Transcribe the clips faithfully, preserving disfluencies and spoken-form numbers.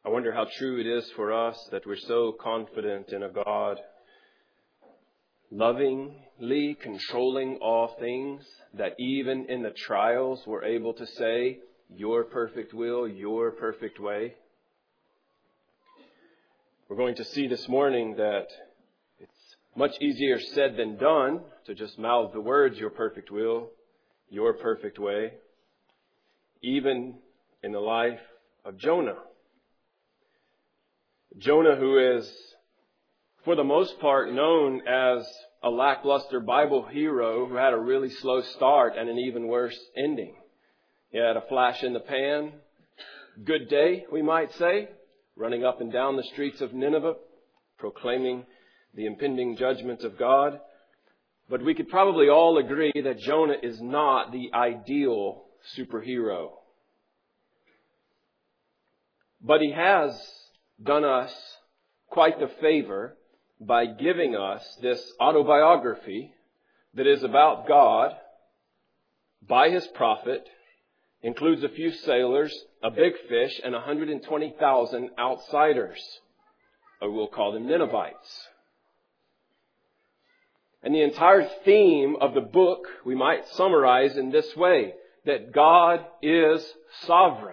I wonder how true it is for us that we're so confident in a God lovingly controlling all things, that even in the trials we're able to say, your perfect will, your perfect way. We're going to see this morning that it's much easier said than done to just mouth the words, your perfect will, your perfect way, even in the life of Jonah. Jonah, who is, for the most part, known as a lackluster Bible hero who had a really slow start and an even worse ending. He had a flash in the pan, good day, we might say, running up and down the streets of Nineveh, proclaiming the impending judgment of God. But we could probably all agree that Jonah is not the ideal superhero. But he has done us quite the favor by giving us this autobiography that is about God by His prophet, includes a few sailors, a big fish, and one hundred twenty thousand outsiders, or we'll call them Ninevites. And the entire theme of the book we might summarize in this way, that God is sovereign.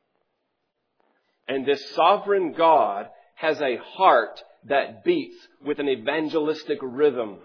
And this sovereign God has a heart that beats with an evangelistic rhythm.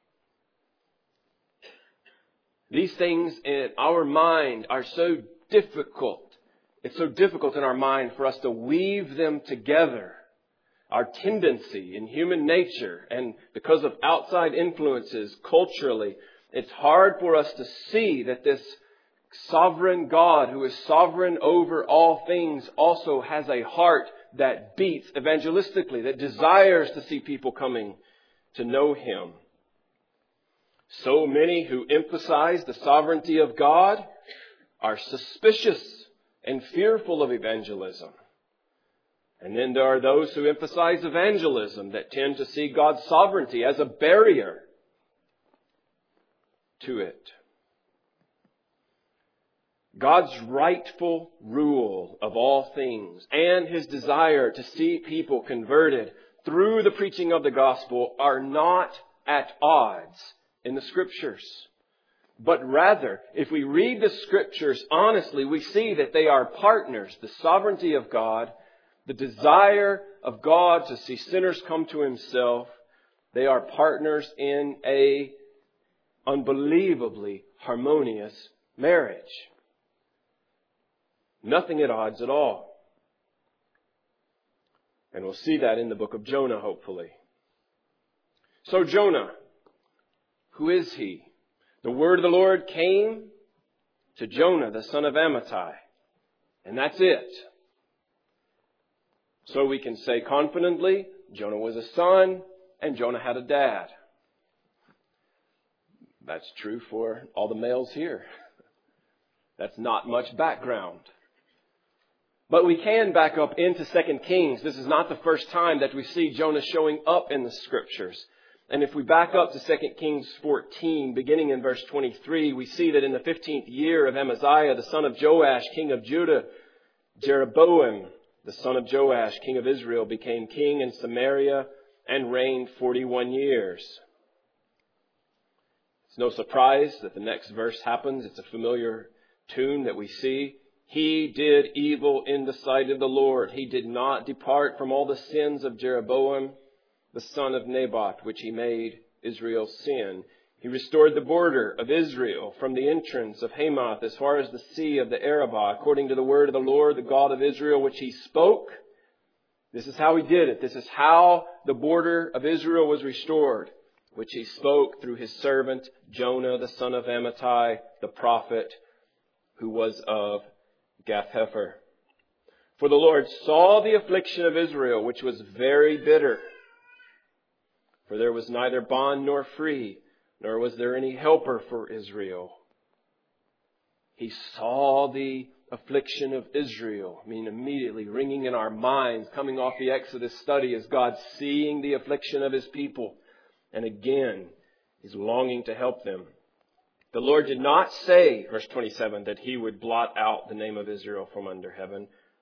These things in our mind are so difficult. It's so difficult in our mind for us to weave them together. Our tendency in human nature, and because of outside influences culturally, it's hard for us to see that this sovereign God, who is sovereign over all things, also has a heart that beats evangelistically, that desires to see people coming to know Him. So many who emphasize the sovereignty of God are suspicious and fearful of evangelism. And then there are those who emphasize evangelism that tend to see God's sovereignty as a barrier to it. God's rightful rule of all things and His desire to see people converted through the preaching of the gospel are not at odds in the Scriptures. But rather, if we read the Scriptures honestly, we see that they are partners. The sovereignty of God, the desire of God to see sinners come to Himself, they are partners in a unbelievably harmonious marriage. Nothing at odds at all. And we'll see that in the book of Jonah, hopefully. So Jonah, who is he? The word of the Lord came to Jonah, the son of Amittai. And that's it. So we can say confidently, Jonah was a son and Jonah had a dad. That's true for all the males here. That's not much background. But we can back up into Second Kings. This is not the first time that we see Jonah showing up in the Scriptures. And if we back up to Second Kings fourteen, beginning in verse twenty-three, we see that in the fifteenth year of Amaziah, the son of Joash, king of Judah, Jeroboam, the son of Joash, king of Israel, became king in Samaria and reigned forty-one years. It's no surprise that the next verse happens. It's a familiar tune that we see. He did evil in the sight of the Lord. He did not depart from all the sins of Jeroboam, the son of Nebat, which he made Israel sin. He restored the border of Israel from the entrance of Hamath as far as the sea of the Arabah, according to the word of the Lord, the God of Israel, which He spoke. This is how He did it. This is how the border of Israel was restored, which He spoke through His servant Jonah, the son of Amittai, the prophet, who was of Gath-hepher. For the Lord saw the affliction of Israel, which was very bitter. For there was neither bond nor free, nor was there any helper for Israel. He saw the affliction of Israel. I mean, immediately ringing in our minds, coming off the Exodus study, is God seeing the affliction of His people. And again, He's longing to help them. The Lord did not say, verse twenty-seven, that He would blot out the name of Israel from under heaven,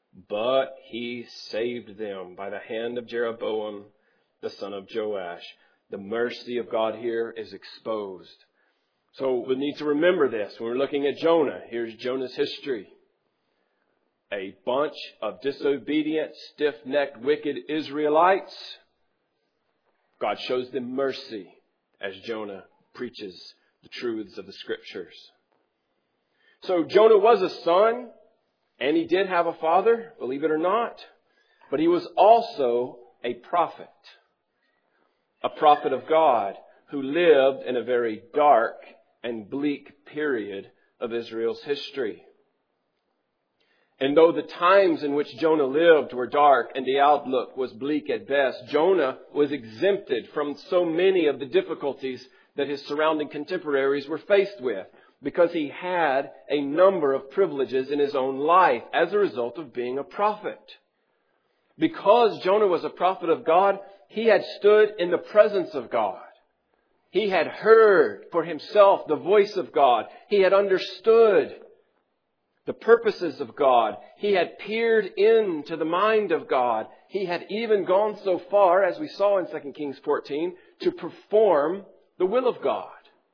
but he saved them by the hand of Jeroboam, the son of Joash. The mercy of God here is exposed. So we need to remember this when we're looking at Jonah. Here's Jonah's history. A bunch of disobedient, stiff-necked, wicked Israelites. God shows them mercy as Jonah preaches the truths of the Scriptures. So Jonah was a son, and he did have a father, believe it or not. But he was also a prophet. A prophet of God who lived in a very dark and bleak period of Israel's history. And though the times in which Jonah lived were dark and the outlook was bleak at best, Jonah was exempted from so many of the difficulties that his surrounding contemporaries were faced with, because he had a number of privileges in his own life as a result of being a prophet. Because Jonah was a prophet of God, he had stood in the presence of God. He had heard for himself the voice of God. He had understood the purposes of God. He had peered into the mind of God. He had even gone so far, as we saw in Second Kings fourteen, to perform the will of God.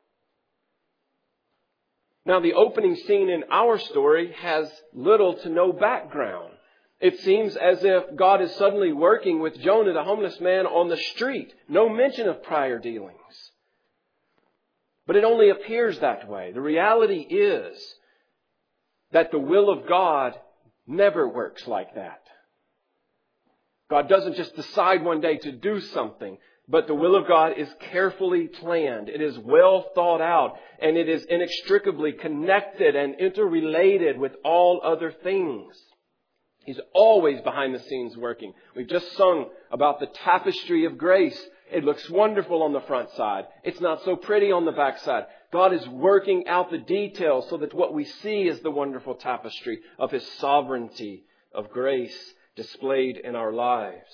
Now, the opening scene in our story has little to no background. It seems as if God is suddenly working with Jonah, the homeless man, on the street. No mention of prior dealings. But it only appears that way. The reality is that the will of God never works like that. God doesn't just decide one day to do something, but the will of God is carefully planned. It is well thought out, and it is inextricably connected and interrelated with all other things. He's always behind the scenes working. We've just sung about the tapestry of grace. It looks wonderful on the front side. It's not so pretty on the back side. God is working out the details so that what we see is the wonderful tapestry of His sovereignty of grace displayed in our lives.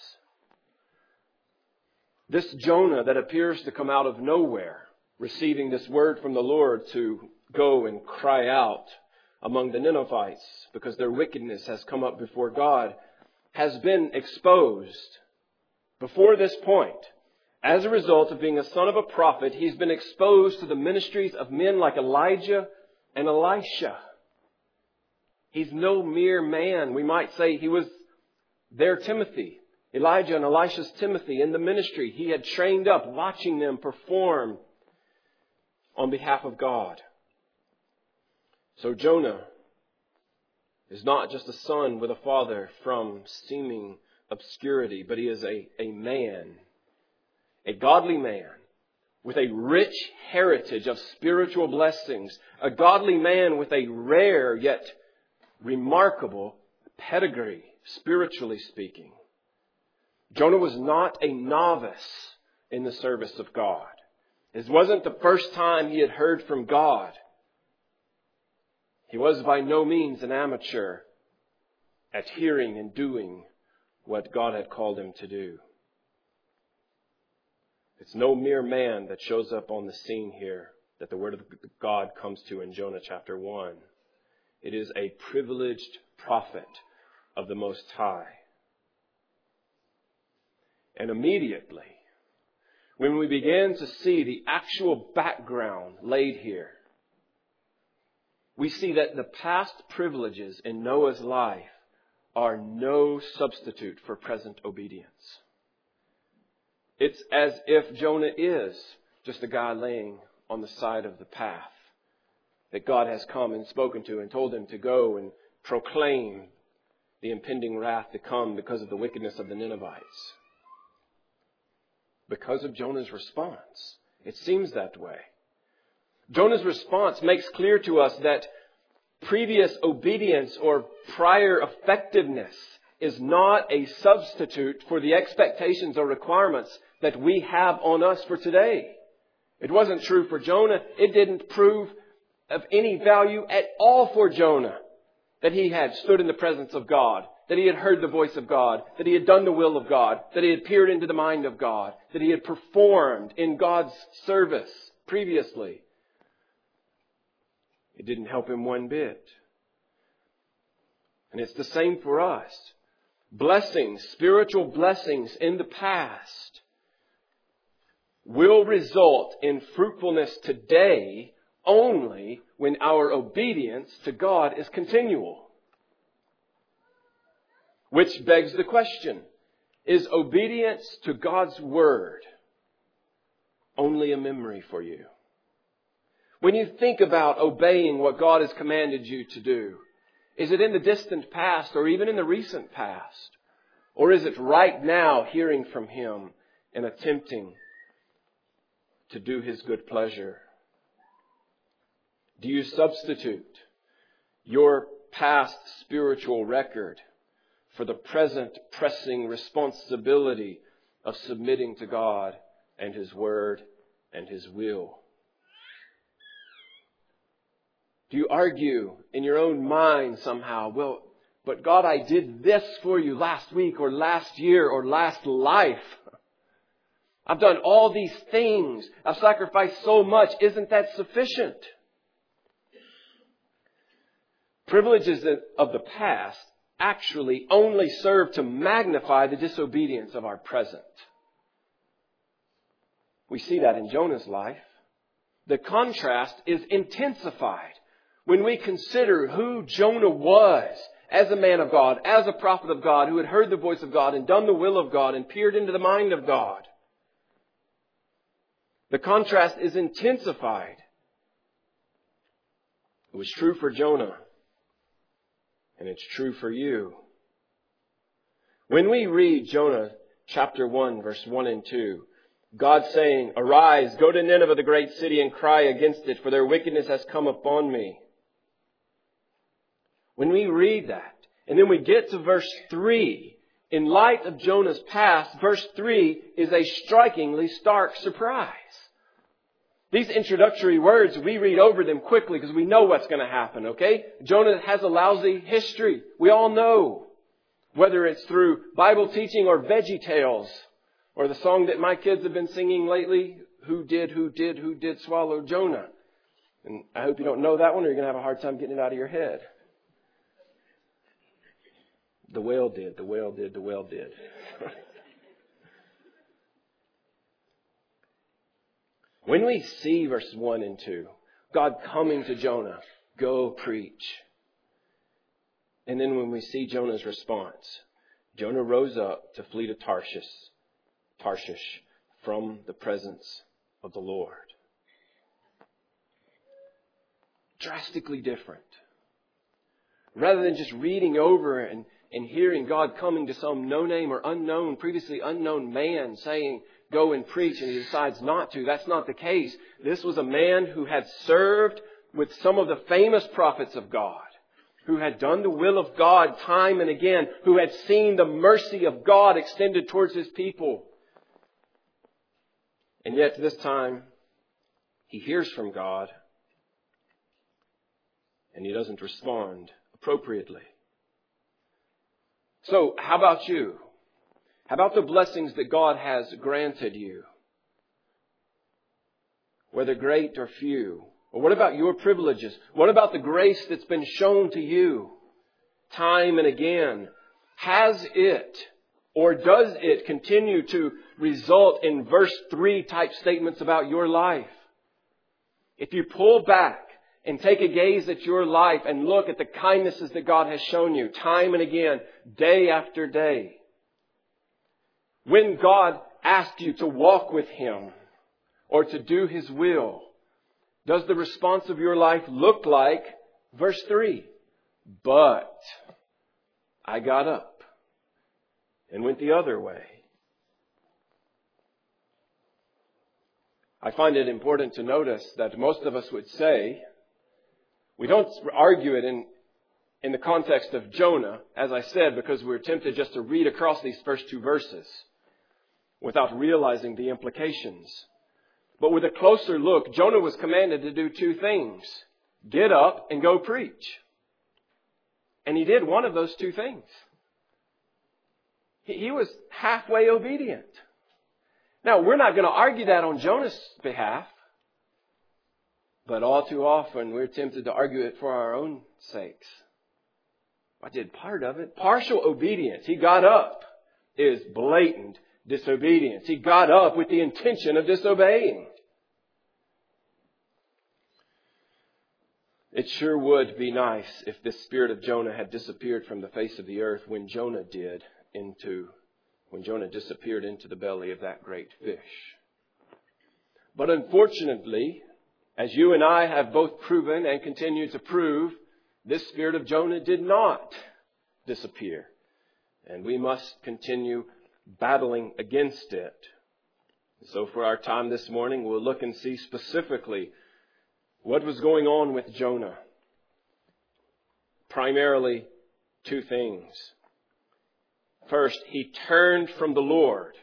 This Jonah that appears to come out of nowhere, receiving this word from the Lord to go and cry out among the Ninevites because their wickedness has come up before God, has been exposed. Before this point, as a result of being a son of a prophet, he's been exposed to the ministries of men like Elijah and Elisha. He's no mere man. We might say he was their Timothy. Elijah and Elisha's Timothy in the ministry. He had trained up watching them perform on behalf of God. So Jonah is not just a son with a father from seeming obscurity, but he is a, a man, a godly man with a rich heritage of spiritual blessings, a godly man with a rare yet remarkable pedigree, spiritually speaking. Jonah was not a novice in the service of God. It wasn't the first time he had heard from God. He was by no means an amateur at hearing and doing what God had called him to do. It's no mere man that shows up on the scene here that the Word of God comes to in Jonah chapter one. It is a privileged prophet of the Most High. And immediately, when we begin to see the actual background laid here, we see that the past privileges in Noah's life are no substitute for present obedience. It's as if Jonah is just a guy laying on the side of the path that God has come and spoken to and told him to go and proclaim the impending wrath to come because of the wickedness of the Ninevites. Because of Jonah's response, it seems that way. Jonah's response makes clear to us that previous obedience or prior effectiveness is not a substitute for the expectations or requirements that we have on us for today. It wasn't true for Jonah. It didn't prove of any value at all for Jonah that he had stood in the presence of God, that he had heard the voice of God, that he had done the will of God, that he had peered into the mind of God, that he had performed in God's service previously. It didn't help him one bit. And it's the same for us. Blessings, spiritual blessings in the past will result in fruitfulness today only when our obedience to God is continual. Which begs the question, is obedience to God's Word only a memory for you? When you think about obeying what God has commanded you to do, is it in the distant past or even in the recent past? Or is it right now hearing from Him and attempting to do His good pleasure? Do you substitute your past spiritual record for the present pressing responsibility of submitting to God and His Word and His will? Do you argue in your own mind somehow, well, but God, I did this for you last week or last year or last life. I've done all these things. I've sacrificed so much. Isn't that sufficient? Privileges of the past actually only serve to magnify the disobedience of our present. We see that in Jonah's life. The contrast is intensified when we consider who Jonah was as a man of God, as a prophet of God, who had heard the voice of God and done the will of God and peered into the mind of God. The contrast is intensified. It was true for Jonah, and it's true for you. When we read Jonah chapter one, verse one and two, God saying, "Arise, go to Nineveh, the great city, and cry against it, for their wickedness has come upon me." When we read that, and then we get to verse three, in light of Jonah's past, verse three is a strikingly stark surprise. These introductory words, we read over them quickly because we know what's going to happen, okay? Jonah has a lousy history. We all know. Whether it's through Bible teaching or Veggie Tales, or the song that my kids have been singing lately, Who did, who did, who did swallow Jonah? And I hope you don't know that one or you're going to have a hard time getting it out of your head. The whale did, the whale did, the whale did. When we see verses one and two, God coming to Jonah, go preach. And then when we see Jonah's response, Jonah rose up to flee to Tarshish, Tarshish from the presence of the Lord. Drastically different. Rather than just reading over and, and hearing God coming to some no-name or unknown, previously unknown man saying, go and preach, and he decides not to. That's not the case. This was a man who had served with some of the famous prophets of God, who had done the will of God time and again, who had seen the mercy of God extended towards His people. And yet this time, he hears from God, and he doesn't respond appropriately. So, how about you? How about the blessings that God has granted you? Whether great or few. Or what about your privileges? What about the grace that's been shown to you time and again? Has it or does it continue to result in verse three type statements about your life? If you pull back and take a gaze at your life and look at the kindnesses that God has shown you time and again, day after day, when God asks you to walk with Him or to do His will, does the response of your life look like verse three? But I got up and went the other way. I find it important to notice that most of us would say, we don't argue it in, in the context of Jonah, as I said, because we're tempted just to read across these first two verses without realizing the implications. But with a closer look, Jonah was commanded to do two things. Get up and go preach. And he did one of those two things. He, he was halfway obedient. Now, we're not going to argue that on Jonah's behalf. But all too often, we're tempted to argue it for our own sakes. I did part of it. Partial obedience. He got up is blatant disobedience. He got up with the intention of disobeying. It sure would be nice if this spirit of Jonah had disappeared from the face of the earth when Jonah did into, when Jonah disappeared into the belly of that great fish. But unfortunately, as you and I have both proven and continue to prove, this spirit of Jonah did not disappear. And we must continue battling against it. So for our time this morning, we'll look and see specifically what was going on with Jonah. Primarily two things. First, he turned from the Lord.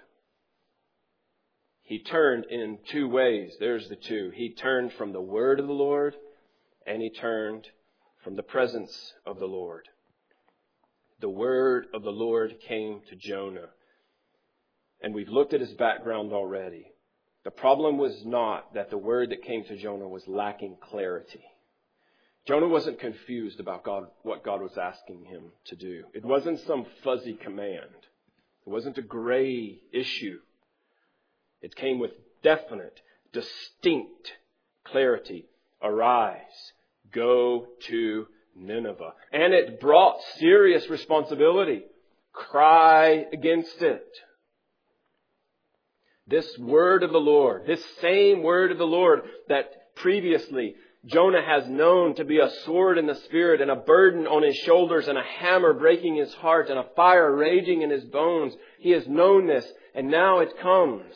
He turned in two ways. There's the two. He turned from the word of the Lord, and he turned from the presence of the Lord. The word of the Lord came to Jonah. And we've looked at his background already. The problem was not that the word that came to Jonah was lacking clarity. Jonah wasn't confused about God, what God was asking him to do. It wasn't some fuzzy command. It wasn't a gray issue. It came with definite, distinct clarity. Arise, go to Nineveh. And it brought serious responsibility. Cry against it. This word of the Lord, this same word of the Lord that previously Jonah has known to be a sword in the spirit and a burden on his shoulders and a hammer breaking his heart and a fire raging in his bones. He has known this, and now it comes.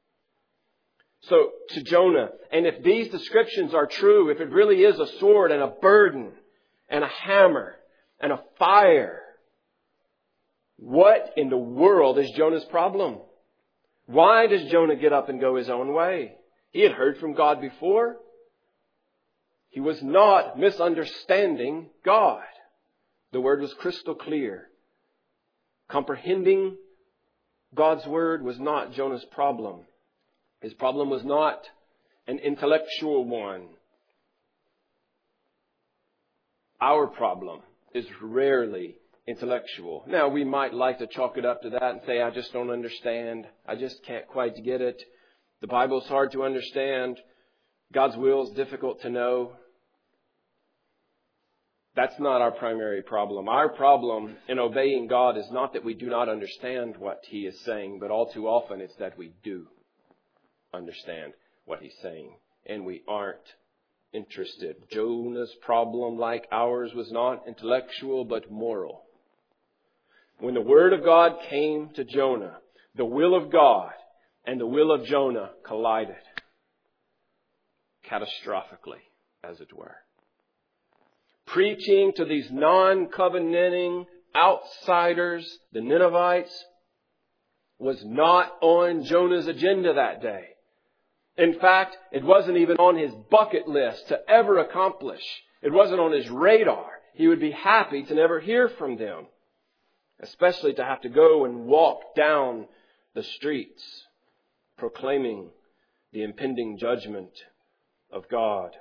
So to Jonah, and if these descriptions are true, if it really is a sword and a burden and a hammer and a fire, what in the world is Jonah's problem? Why does Jonah get up and go his own way? He had heard from God before. He was not misunderstanding God. The word was crystal clear. Comprehending God's word was not Jonah's problem. His problem was not an intellectual one. Our problem is rarely intellectual. Now, we might like to chalk it up to that and say, I just don't understand. I just can't quite get it. The Bible's hard to understand. God's will is difficult to know. That's not our primary problem. Our problem in obeying God is not that we do not understand what He is saying, but all too often it's that we do understand what He's saying, and we aren't interested. Jonah's problem, like ours, was not intellectual but moral. When the word of God came to Jonah, the will of God and the will of Jonah collided. Catastrophically, as it were. Preaching to these non-covenanting outsiders, the Ninevites, was not on Jonah's agenda that day. In fact, it wasn't even on his bucket list to ever accomplish. It wasn't on his radar. He would be happy to never hear from them, especially to have to go and walk down the streets proclaiming the impending judgment of God.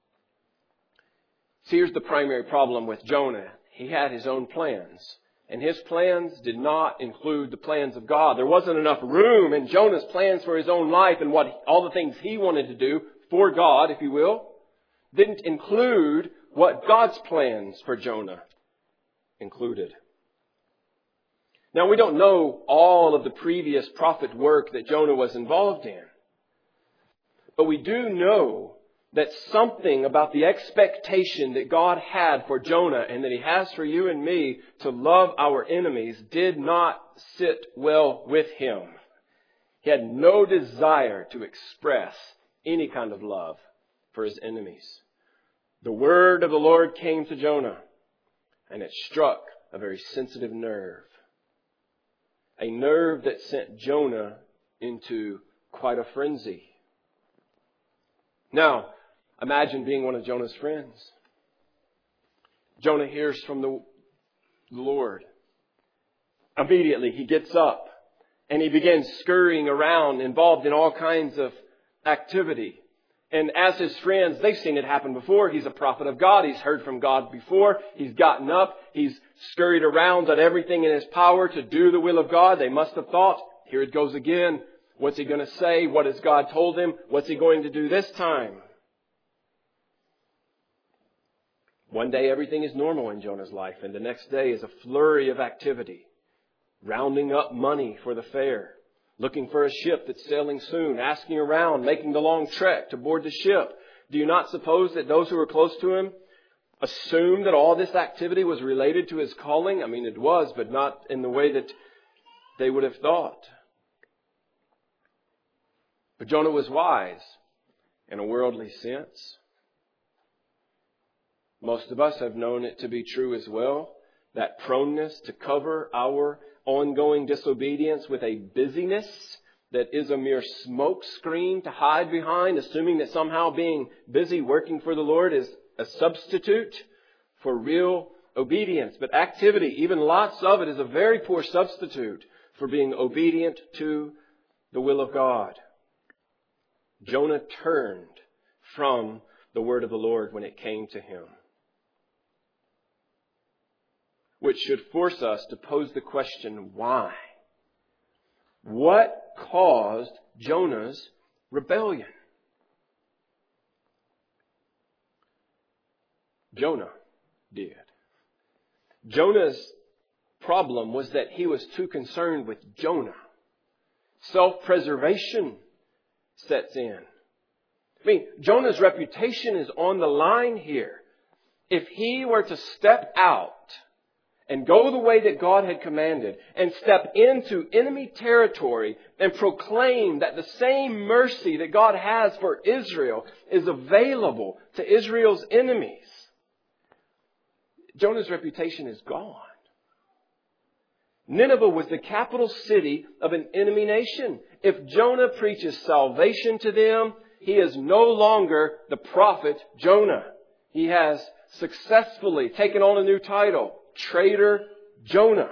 See, here's the primary problem with Jonah. He had his own plans, and his plans did not include the plans of God. There wasn't enough room in Jonah's plans for his own life, and what all the things he wanted to do for God, if you will, didn't include what God's plans for Jonah included. Now, we don't know all of the previous prophet work that Jonah was involved in, but we do know that something about the expectation that God had for Jonah and that He has for you and me to love our enemies did not sit well with him. He had no desire to express any kind of love for his enemies. The word of the Lord came to Jonah, and it struck a very sensitive nerve. A nerve that sent Jonah into quite a frenzy. Now, imagine being one of Jonah's friends. Jonah hears from the Lord. Immediately he gets up and he begins scurrying around, involved in all kinds of activity. And as his friends, they've seen it happen before. He's a prophet of God. He's heard from God before. He's gotten up. He's scurried around, done everything in his power to do the will of God. They must have thought, here it goes again. What's he going to say? What has God told him? What's he going to do this time? One day everything is normal in Jonah's life, and the next day is a flurry of activity. Rounding up money for the fair. Looking for a ship that's sailing soon. Asking around, making the long trek to board the ship. Do you not suppose that those who were close to him assumed that all this activity was related to his calling? I mean, it was, but not in the way that they would have thought. But Jonah was wise in a worldly sense. Most of us have known it to be true as well. That proneness to cover our ongoing disobedience with a busyness that is a mere smoke screen to hide behind, assuming that somehow being busy working for the Lord is a substitute for real obedience. But activity, even lots of it, is a very poor substitute for being obedient to the will of God. Jonah turned from the word of the Lord when it came to him. Which should force us to pose the question, why? What caused Jonah's rebellion? Jonah did. Jonah's problem was that he was too concerned with Jonah. Self-preservation sets in. I mean, Jonah's reputation is on the line here. If he were to step out and go the way that God had commanded and step into enemy territory and proclaim that the same mercy that God has for Israel is available to Israel's enemies, Jonah's reputation is gone. Nineveh was the capital city of an enemy nation. If Jonah preaches salvation to them, he is no longer the prophet Jonah. He has successfully taken on a new title. Traitor Jonah.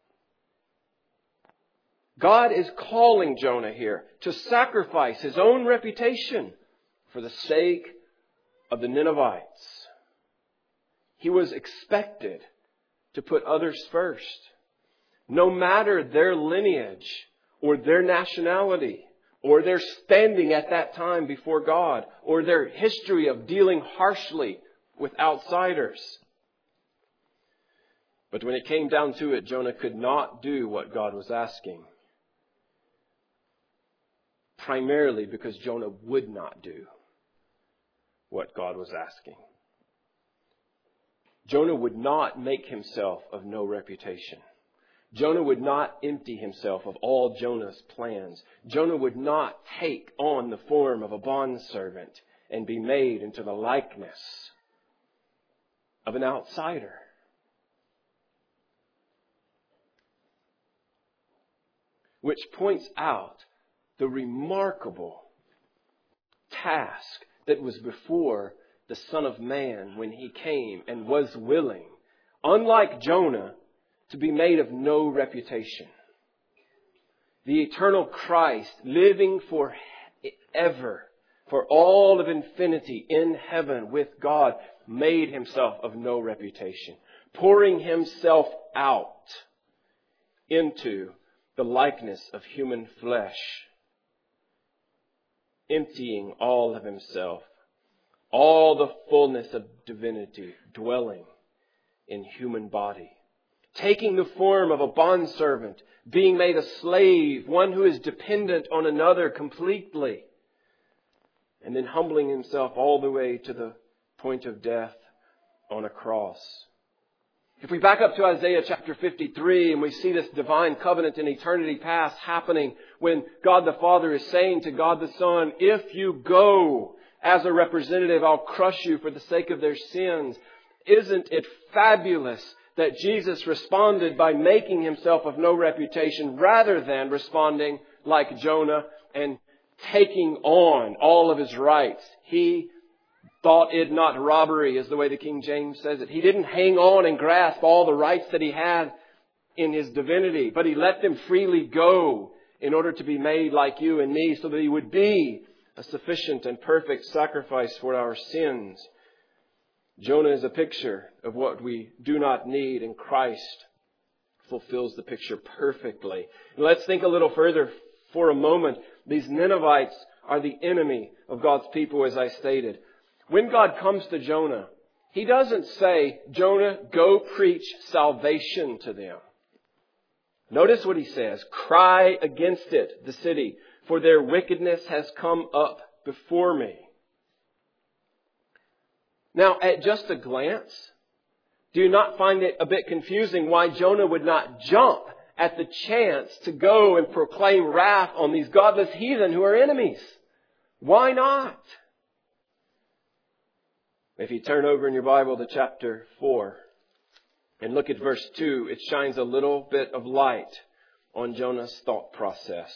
God is calling Jonah here to sacrifice his own reputation for the sake of the Ninevites. He was expected to put others first, no matter their lineage or their nationality or their standing at that time before God or their history of dealing harshly with outsiders. But when it came down to it, Jonah could not do what God was asking. Primarily because Jonah would not do what God was asking. Jonah would not make himself of no reputation. Jonah would not empty himself of all Jonah's plans. Jonah would not take on the form of a bondservant and be made into the likeness of an outsider. Which points out the remarkable task that was before the Son of Man when he came and was willing, unlike Jonah, to be made of no reputation. The eternal Christ, living forever, for all of infinity in heaven with God, made himself of no reputation, pouring himself out into the likeness of human flesh, emptying all of himself, all the fullness of divinity dwelling in human body, taking the form of a bondservant, being made a slave, one who is dependent on another completely, and then humbling himself all the way to the point of death on a cross. If we back up to Isaiah chapter fifty-three and we see this divine covenant in eternity past happening when God the Father is saying to God the Son, if you go as a representative, I'll crush you for the sake of their sins. Isn't it fabulous that Jesus responded by making himself of no reputation rather than responding like Jonah and taking on all of his rights? He thought it not robbery, is the way the King James says it. He didn't hang on and grasp all the rights that he had in his divinity, but he let them freely go in order to be made like you and me, so that he would be a sufficient and perfect sacrifice for our sins. Jonah is a picture of what we do not need, and Christ fulfills the picture perfectly. And let's think a little further for a moment. These Ninevites are the enemy of God's people, as I stated. When God comes to Jonah, He doesn't say, Jonah, go preach salvation to them. Notice what He says. Cry against it, the city, for their wickedness has come up before me. Now, at just a glance, do you not find it a bit confusing why Jonah would not jump at the chance to go and proclaim wrath on these godless heathen who are enemies? Why not? If you turn over in your Bible to chapter four and look at verse two, it shines a little bit of light on Jonah's thought process.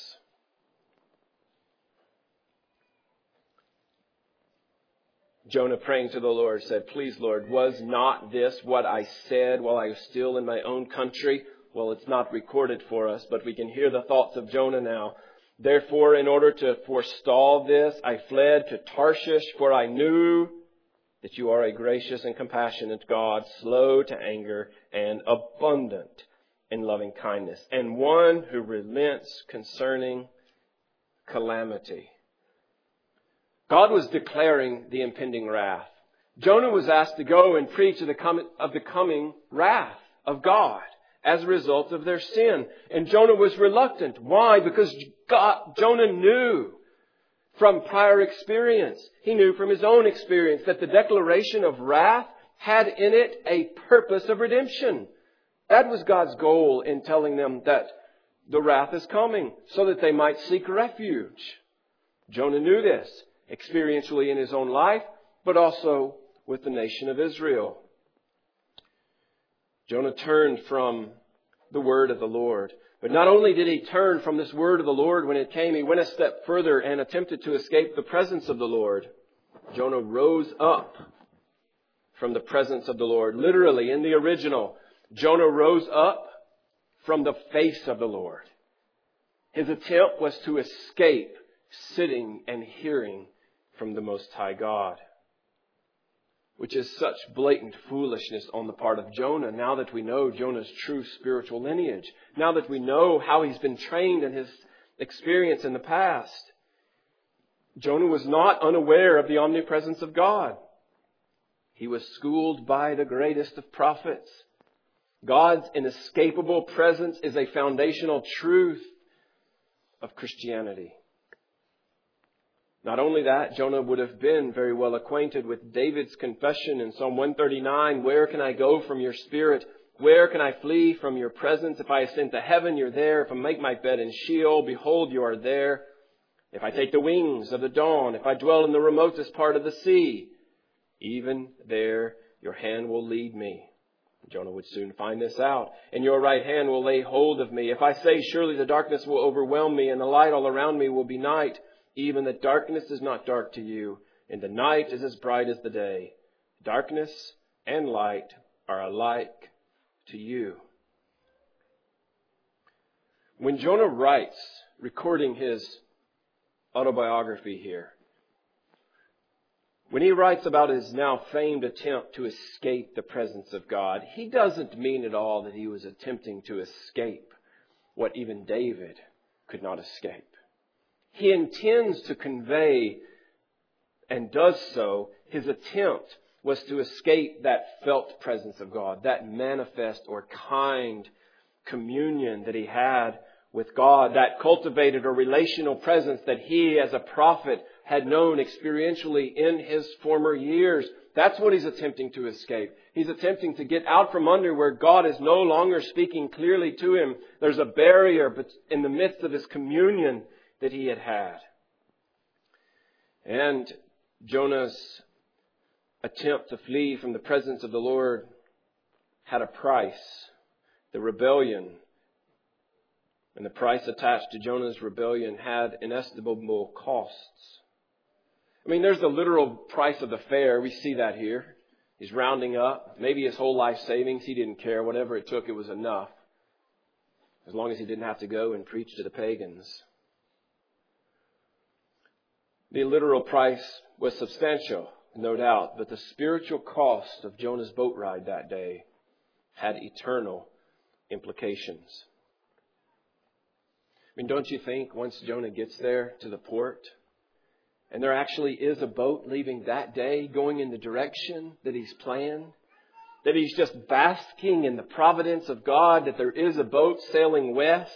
Jonah, praying to the Lord, said, please, Lord, was not this what I said while I was still in my own country? Well, it's not recorded for us, but we can hear the thoughts of Jonah now. Therefore, in order to forestall this, I fled to Tarshish, for I knew that you are a gracious and compassionate God, slow to anger and abundant in loving kindness, and one who relents concerning calamity. God was declaring the impending wrath. Jonah was asked to go and preach of the coming, of the coming wrath of God as a result of their sin. And Jonah was reluctant. Why? Because God, Jonah knew from prior experience, he knew from his own experience that the declaration of wrath had in it a purpose of redemption. That was God's goal in telling them that the wrath is coming so that they might seek refuge. Jonah knew this experientially in his own life, but also with the nation of Israel. Jonah turned from the word of the Lord. But not only did he turn from this word of the Lord when it came, he went a step further and attempted to escape the presence of the Lord. Jonah rose up from the presence of the Lord. Literally, in the original, Jonah rose up from the face of the Lord. His attempt was to escape sitting and hearing from the Most High God, which is such blatant foolishness on the part of Jonah, now that we know Jonah's true spiritual lineage, now that we know how he's been trained in his experience in the past. Jonah was not unaware of the omnipresence of God. He was schooled by the greatest of prophets. God's inescapable presence is a foundational truth of Christianity. Not only that, Jonah would have been very well acquainted with David's confession in Psalm one thirty-nine. Where can I go from your spirit? Where can I flee from your presence? If I ascend to heaven, you're there. If I make my bed in Sheol, behold, you are there. If I take the wings of the dawn, if I dwell in the remotest part of the sea, even there your hand will lead me. Jonah would soon find this out. And your right hand will lay hold of me. If I say, surely the darkness will overwhelm me and the light all around me will be night, even the darkness is not dark to you, and the night is as bright as the day. Darkness and light are alike to you. When Jonah writes, recording his autobiography here, when he writes about his now famed attempt to escape the presence of God, he doesn't mean at all that he was attempting to escape what even David could not escape. He intends to convey, and does so, his attempt was to escape that felt presence of God, that manifest or kind communion that he had with God, that cultivated or relational presence that he as a prophet had known experientially in his former years. That's what he's attempting to escape. He's attempting to get out from under where God is no longer speaking clearly to him. There's a barrier in the midst of his communion that he had had. And Jonah's attempt to flee from the presence of the Lord had a price, the rebellion. And the price attached to Jonah's rebellion had inestimable costs. I mean, there's the literal price of the fare. We see that here. He's rounding up. Maybe his whole life savings. He didn't care. Whatever it took, it was enough. As long as he didn't have to go and preach to the pagans. The literal price was substantial, no doubt, but the spiritual cost of Jonah's boat ride that day had eternal implications. I mean, don't you think once Jonah gets there to the port, and there actually is a boat leaving that day going in the direction that he's planned, that he's just basking in the providence of God, that there is a boat sailing west?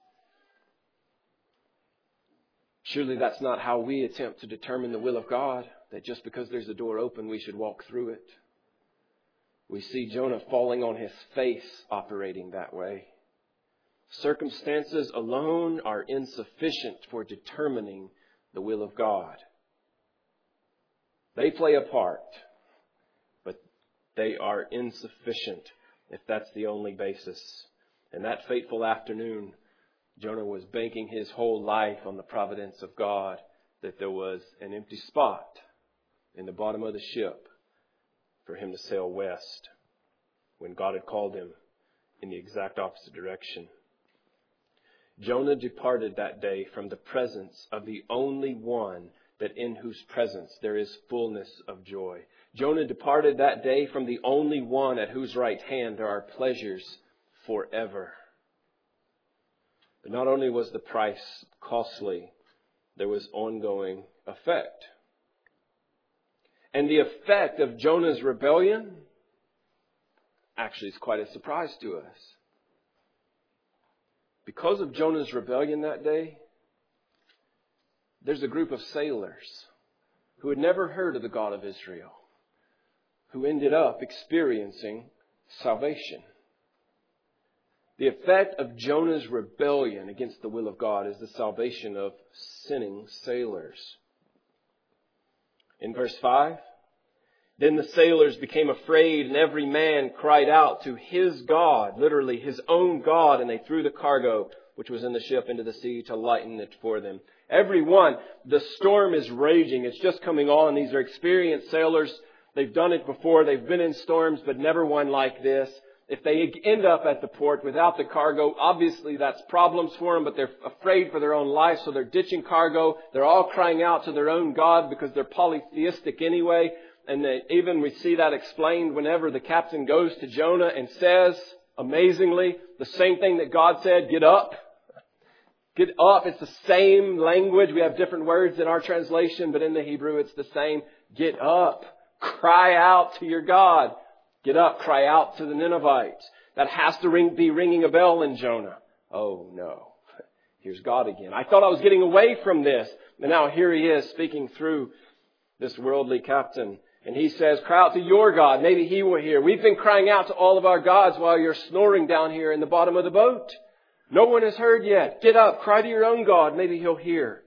Surely that's not how we attempt to determine the will of God, that just because there's a door open, we should walk through it. We see Jonah falling on his face operating that way. Circumstances alone are insufficient for determining the will of God. They play a part, but they are insufficient if that's the only basis. And that fateful afternoon, Jonah was banking his whole life on the providence of God, that there was an empty spot in the bottom of the ship for him to sail west when God had called him in the exact opposite direction. Jonah departed that day from the presence of the only one that in whose presence there is fullness of joy. Jonah departed that day from the only one at whose right hand there are pleasures forever. But not only was the price costly, there was ongoing effect. And the effect of Jonah's rebellion actually is quite a surprise to us. Because of Jonah's rebellion that day, there's a group of sailors who had never heard of the God of Israel, who ended up experiencing salvation. The effect of Jonah's rebellion against the will of God is the salvation of sinning sailors. In verse five, then the sailors became afraid, and every man cried out to his God, literally his own God, and they threw the cargo which was in the ship into the sea to lighten it for them. Everyone, the storm is raging. It's just coming on. These are experienced sailors. They've done it before. They've been in storms, but never one like this. If they end up at the port without the cargo, obviously that's problems for them, but they're afraid for their own life, so they're ditching cargo. They're all crying out to their own God because they're polytheistic anyway. And they, even we see that explained whenever the captain goes to Jonah and says, amazingly, the same thing that God said, get up. Get up. It's the same language. We have different words in our translation, but in the Hebrew it's the same. Get up. Cry out to your God. Get up. Cry out to the Ninevites. That has to ring, be ringing a bell in Jonah. Oh no. Here's God again. I thought I was getting away from this. And now here he is speaking through this worldly captain. And he says, cry out to your God. Maybe he will hear. We've been crying out to all of our gods while you're snoring down here in the bottom of the boat. No one has heard yet. Get up. Cry to your own God. Maybe he'll hear.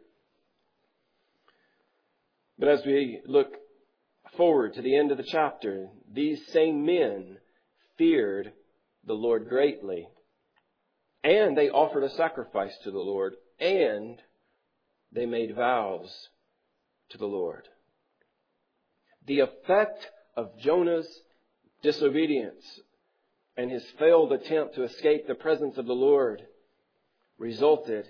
But as we look forward to the end of the chapter, these same men feared the Lord greatly. And they offered a sacrifice to the Lord. And they made vows to the Lord. The effect of Jonah's disobedience and his failed attempt to escape the presence of the Lord resulted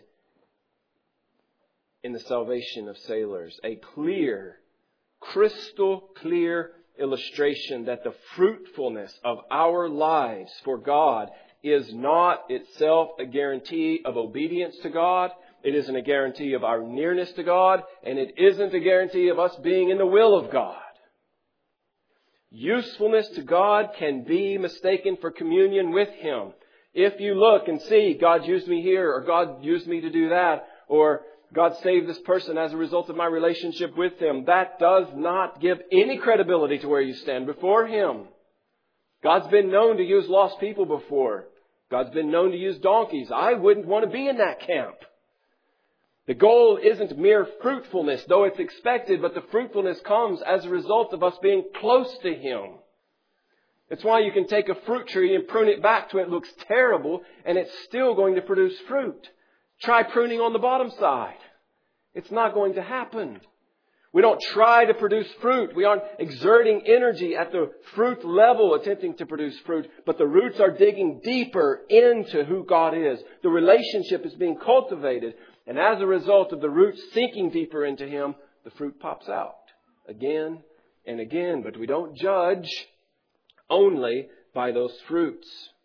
in the salvation of sailors. A clear, crystal clear illustration that the fruitfulness of our lives for God is not itself a guarantee of obedience to God. It isn't a guarantee of our nearness to God. And it isn't a guarantee of us being in the will of God. Usefulness to God can be mistaken for communion with Him. If you look and see, God used me here, or God used me to do that, or God saved this person as a result of my relationship with Him, that does not give any credibility to where you stand before Him. God's been known to use lost people before. God's been known to use donkeys. I wouldn't want to be in that camp. The goal isn't mere fruitfulness, though it's expected, but the fruitfulness comes as a result of us being close to Him. It's why you can take a fruit tree and prune it back to it. It looks terrible, and it's still going to produce fruit. Try pruning on the bottom side. It's not going to happen. We don't try to produce fruit. We aren't exerting energy at the fruit level attempting to produce fruit, but the roots are digging deeper into who God is. The relationship is being cultivated. And as a result of the roots sinking deeper into Him, the fruit pops out again and again. But we don't judge only by those fruits.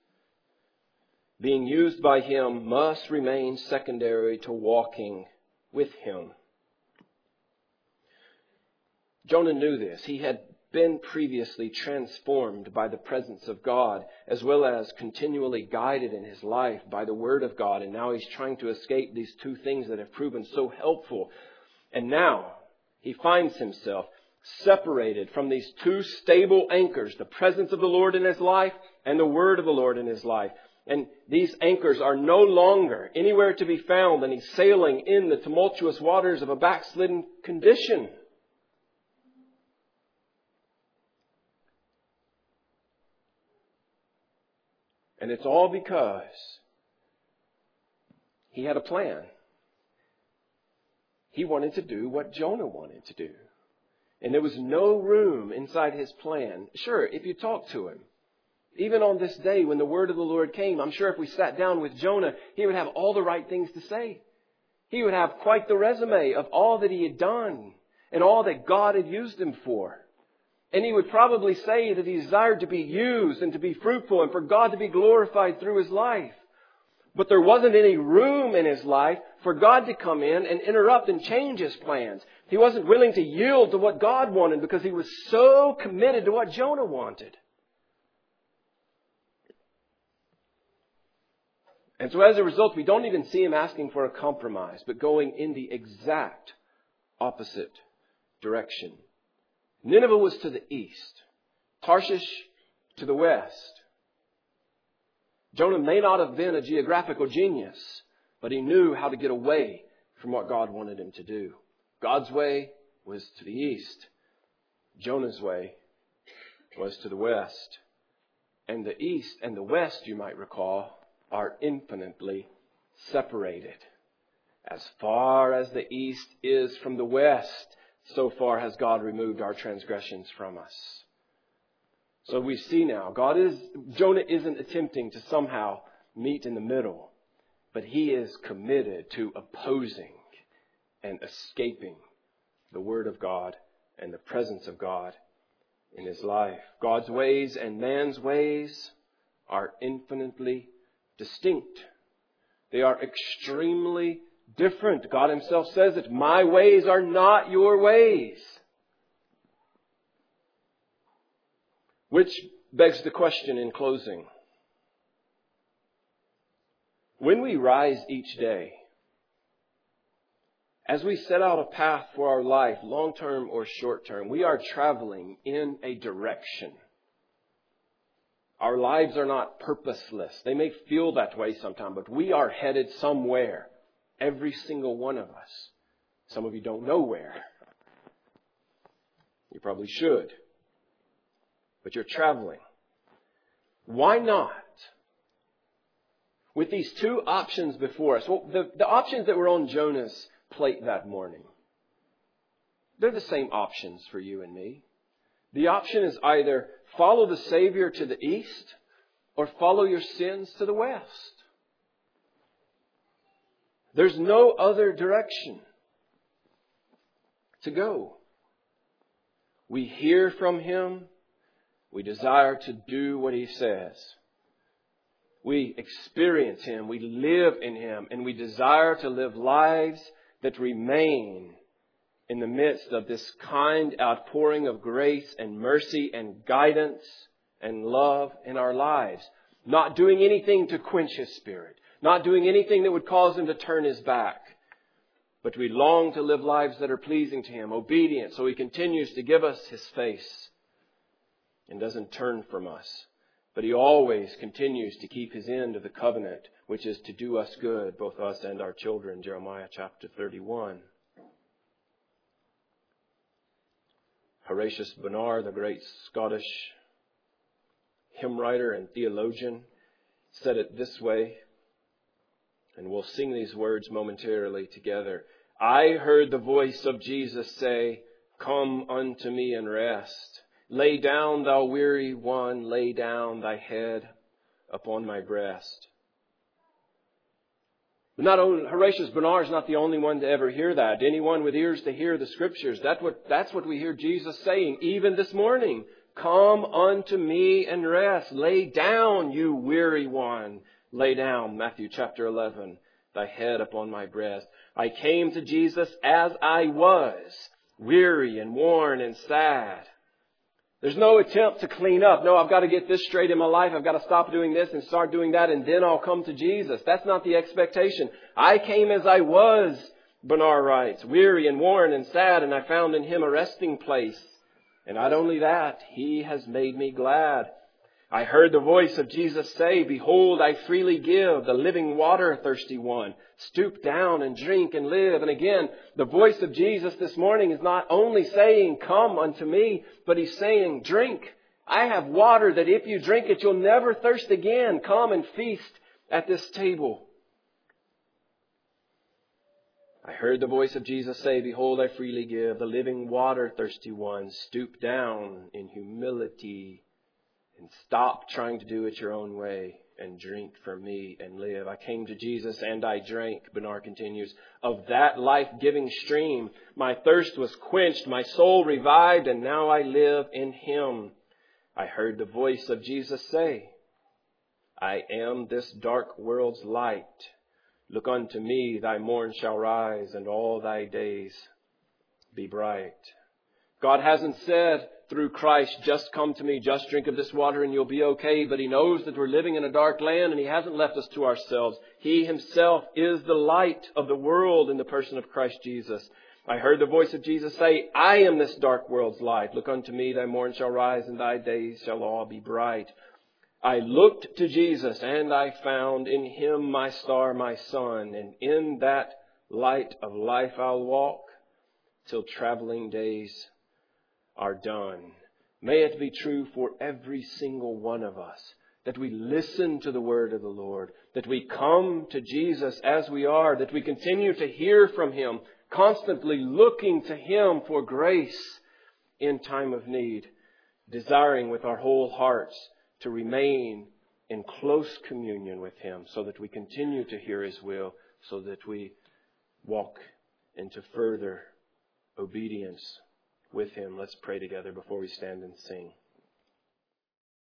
Being used by Him must remain secondary to walking with Him. Jonah knew this. He had been previously transformed by the presence of God, as well as continually guided in his life by the Word of God. And now he's trying to escape these two things that have proven so helpful. And now he finds himself separated from these two stable anchors, the presence of the Lord in his life and the Word of the Lord in his life. And these anchors are no longer anywhere to be found, and he's sailing in the tumultuous waters of a backslidden condition. And it's all because he had a plan. He wanted to do what Jonah wanted to do. And there was no room inside his plan. Sure, if you talk to him, even on this day when the word of the Lord came, I'm sure if we sat down with Jonah, he would have all the right things to say. He would have quite the resume of all that he had done and all that God had used him for. And he would probably say that he desired to be used and to be fruitful and for God to be glorified through his life. But there wasn't any room in his life for God to come in and interrupt and change his plans. He wasn't willing to yield to what God wanted because he was so committed to what Jonah wanted. And so as a result, we don't even see him asking for a compromise, but going in the exact opposite direction. Nineveh was to the east, Tarshish to the west. Jonah may not have been a geographical genius, but he knew how to get away from what God wanted him to do. God's way was to the east. Jonah's way was to the west. And the east and the west, you might recall, are infinitely separated. As far as the east is from the west, so far has God removed our transgressions from us. So we see now, God is, Jonah isn't attempting to somehow meet in the middle, but he is committed to opposing and escaping the Word of God and the presence of God in his life. God's ways and man's ways are infinitely distinct. They are extremely different. God himself says that my ways are not your ways. Which begs the question in closing. When we rise each day, as we set out a path for our life, long-term or short-term, we are traveling in a direction. Our lives are not purposeless. They may feel that way sometimes, but we are headed somewhere. Every single one of us. Some of you don't know where. You probably should. But you're traveling. Why not? With these two options before us. Well, the, the options that were on Jonah's plate that morning, they're the same options for you and me. The option is either follow the Savior to the east or follow your sins to the west. There's no other direction to go. We hear from Him. We desire to do what He says. We experience Him. We live in Him. And we desire to live lives that remain in the midst of this kind outpouring of grace and mercy and guidance and love in our lives. Not doing anything to quench His Spirit. Not doing anything that would cause Him to turn His back. But we long to live lives that are pleasing to Him, obedient, so He continues to give us His face and doesn't turn from us. But He always continues to keep His end of the covenant, which is to do us good, both us and our children, Jeremiah chapter thirty-one. Horatius Bonar, the great Scottish hymn writer and theologian, said it this way, and we'll sing these words momentarily together. I heard the voice of Jesus say, come unto me and rest. Lay down, thou weary one, lay down thy head upon my breast. But not only, Horatius Bonar is not the only one to ever hear that. Anyone with ears to hear the Scriptures, that's what, that's what we hear Jesus saying even this morning. Come unto me and rest. Lay down, you weary one. Lay down, Matthew chapter eleven, thy head upon my breast. I came to Jesus as I was, weary and worn and sad. There's no attempt to clean up. No, I've got to get this straight in my life. I've got to stop doing this and start doing that, and then I'll come to Jesus. That's not the expectation. I came as I was, Bonar writes, weary and worn and sad, and I found in Him a resting place. And not only that, He has made me glad. I heard the voice of Jesus say, behold, I freely give the living water, thirsty one. Stoop down and drink and live. And again, the voice of Jesus this morning is not only saying, come unto me, but He's saying, drink. I have water that if you drink it, you'll never thirst again. Come and feast at this table. I heard the voice of Jesus say, behold, I freely give the living water, thirsty one. Stoop down in humility and stop trying to do it your own way and drink from me and live. I came to Jesus and I drank, Bonar continues, of that life-giving stream. My thirst was quenched, my soul revived, and now I live in Him. I heard the voice of Jesus say, I am this dark world's light. Look unto me, thy morn shall rise, and all thy days be bright. God hasn't said through Christ, just come to me, just drink of this water and you'll be okay. But He knows that we're living in a dark land, and He hasn't left us to ourselves. He Himself is the light of the world in the person of Christ Jesus. I heard the voice of Jesus say, I am this dark world's light. Look unto me, thy morn shall rise, and thy days shall all be bright. I looked to Jesus, and I found in Him my star, my sun, and in that light of life I'll walk till traveling days are done. May it be true for every single one of us that we listen to the word of the Lord, that we come to Jesus as we are, that we continue to hear from Him, constantly looking to Him for grace in time of need, desiring with our whole hearts to remain in close communion with Him so that we continue to hear His will, so that we walk into further obedience with Him. Let's pray together before we stand and sing.